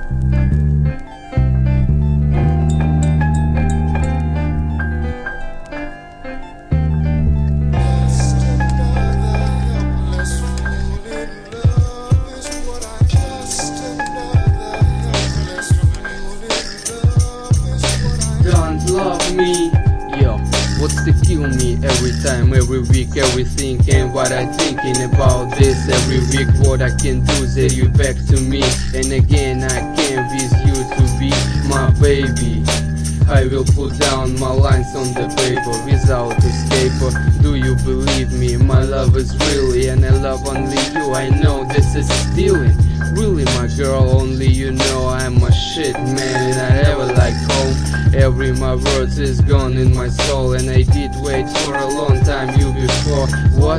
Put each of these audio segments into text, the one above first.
Don't love me, yo. What's to kill me every time, every week, everything and what I thinking about this every week. What I can do is that you back to me, and again I can't wish you to be my baby. I will put down my lines on the paper without escape. Do you believe me? My love is really, and I love only you. I know this is stealing. Really, my girl, only you know I'm a shit man, and I never like home. Every my words is gone in my soul, and I did wait for a long time you before. What?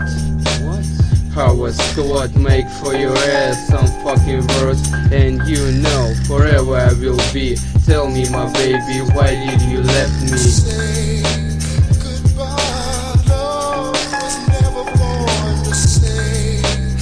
I was squad make for your ass some fucking verse, and you know forever I will be. Tell me, my baby, why did you left me? Say goodbye, love was never born to say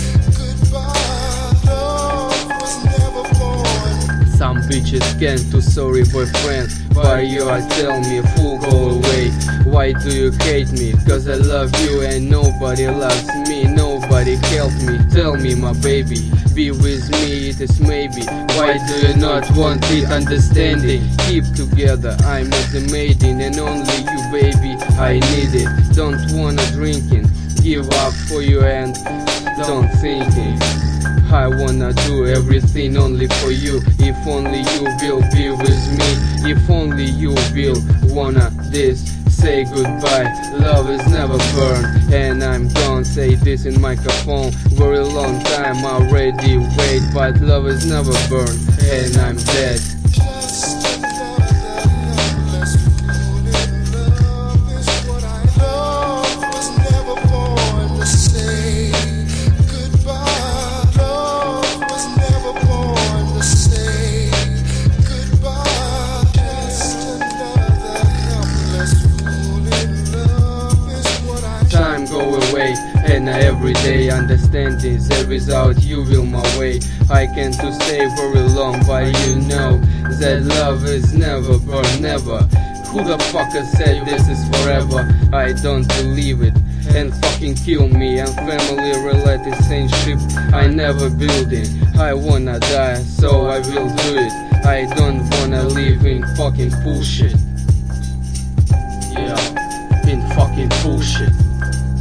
goodbye, love was never born. Some bitches can't do sorry boyfriend. Why you are tell me fool go away? Why do you hate me? Cause I love you and nobody loves me, nobody help me. Tell me, my baby, be with me, it is maybe. Why do you not want the understanding? Keep together, I'm at the maiden, and only you baby, I need it. Don't wanna drinking, give up for you and don't thinking. I wanna do everything only for you. If only you will be with me, if only you will wanna this. Say goodbye, love is never burned, and I'm gonna say this in microphone. Very long time already wait, but love is never burned, and I'm dead. Just another helpless fool in love is what I love was never born to say goodbye, love was never born to say goodbye. Just another helpless fool in love is what I Time go away, and every day understanding that without you will my way. I can't to stay very long, but you know that love is never born, never. Who the fucker said this is forever? I don't believe it, and fucking kill me. And family relationship I never build it. I wanna die, so I will do it. I don't wanna live in fucking bullshit. Yeah, in fucking bullshit.